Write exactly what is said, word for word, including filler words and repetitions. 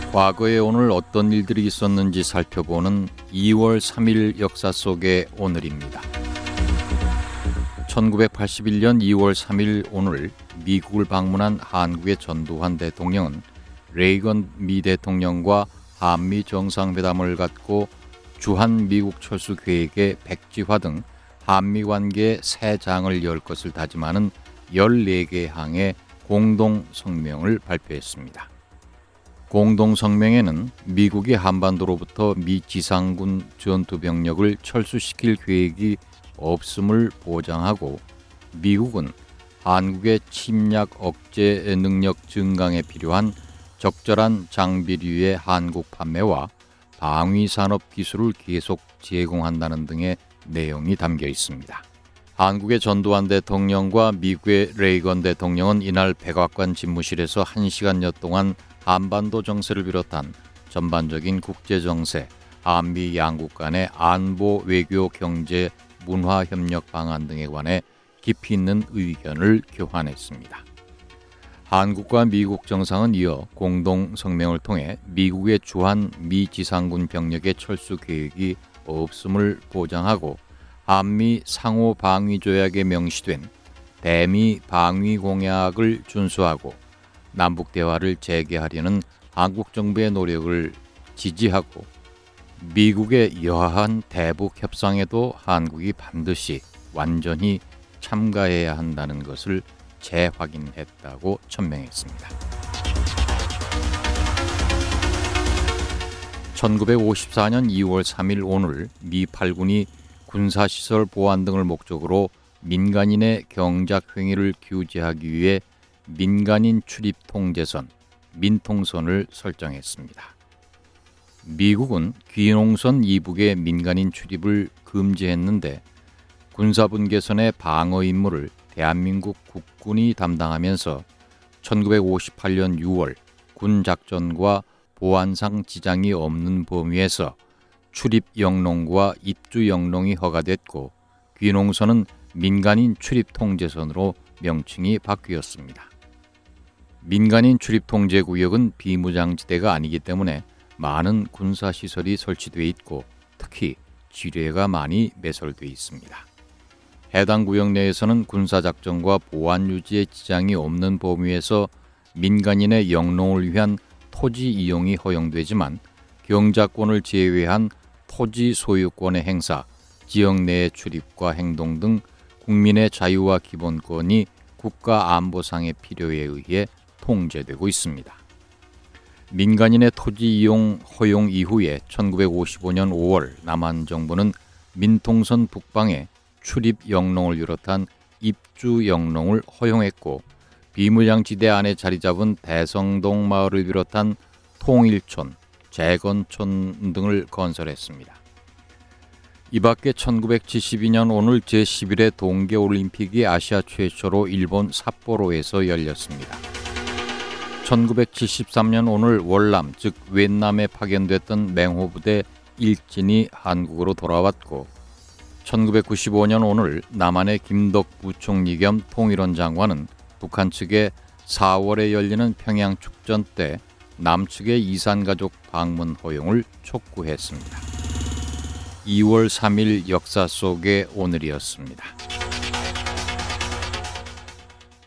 과거에 오늘 어떤 일들이 있었는지 살펴보는 이월 삼일 역사 속의 오늘입니다. 천구백팔십일 년 이월 삼일 오늘 미국을 방문한 한국의 전두환 대통령은 레이건 미 대통령과 한미 정상회담을 갖고 주한 미국 철수 계획의 백지화 등 한미 관계의 새 장을 열 것을 다짐하는 열네 개 항의 공동 성명을 발표했습니다. 공동 성명에는 미국이 한반도로부터 미 지상군 전투병력을 철수시킬 계획이 없음을 보장하고 미국은 한국의 침략 억제 능력 증강에 필요한 적절한 장비류의 한국 판매와 방위 산업 기술을 계속 제공한다는 등의 내용이 담겨 있습니다. 한국의 전두환 대통령과 미국의 레이건 대통령은 이날 백악관 집무실에서 한 시간여 동안 한반도 정세를 비롯한 전반적인 국제 정세, 한미 양국 간의 안보, 외교, 경제, 문화 협력 방안 등에 관해 깊이 있는 의견을 교환했습니다. 한국과 미국 정상은 이어 공동 성명을 통해 미국의 주한 미 지상군 병력의 철수 계획이 없음을 보장하고 한미 상호 방위 조약에 명시된 대미 방위 공약을 준수하고 남북 대화를 재개하려는 한국 정부의 노력을 지지하고 미국의 여하한 대북 협상에도 한국이 반드시 완전히 참가해야 한다는 것을 재확인했다고 천명했습니다. 천구백오십사 년 이월 삼일 오늘 미 팔군이 군사시설 보안 등을 목적으로 민간인의 경작행위를 규제하기 위해 민간인 출입 통제선, 민통선을 설정했습니다. 미국은 귀농선 이북의 민간인 출입을 금지했는데 군사분계선의 방어 임무를 대한민국 국군이 담당하면서 천구백오십팔 년 유월 군작전과 보안상 지장이 없는 범위에서 출입 영농과 입주 영농이 허가됐고 귀농선은 민간인 출입 통제선으로 명칭이 바뀌었습니다. 민간인 출입 통제 구역은 비무장지대가 아니기 때문에 많은 군사시설이 설치되어 있고 특히 지뢰가 많이 매설되어 있습니다. 해당 구역 내에서는 군사작전과 보안 유지에 지장이 없는 범위에서 민간인의 영농을 위한 토지 이용이 허용되지만 경작권을 제외한 토지 소유권의 행사, 지역 내의 출입과 행동 등 국민의 자유와 기본권이 국가 안보상의 필요에 의해 통제되고 있습니다. 민간인의 토지 이용 허용 이후에 천구백오십오 년 오월 남한 정부는 민통선 북방에 출입 영농을 비롯한 입주 영농을 허용했고 비무장지대 안에 자리 잡은 대성동 마을을 비롯한 통일촌, 재건촌 등을 건설했습니다. 이 밖에 천구백칠십이 년 오늘 제십일 회 동계올림픽이 아시아 최초로 일본 삿포로에서 열렸습니다. 천구백칠십삼 년 오늘 월남, 즉 웬남에 파견됐던 맹호부대 일진이 한국으로 돌아왔고 천구백구십오 년 오늘 남한의 김덕 부총리 겸 통일원 장관은 북한 측에 사월에 열리는 평양 축전 때 남측의 이산가족 방문 허용을 촉구했습니다. 이월 삼일 역사 속의 오늘이었습니다.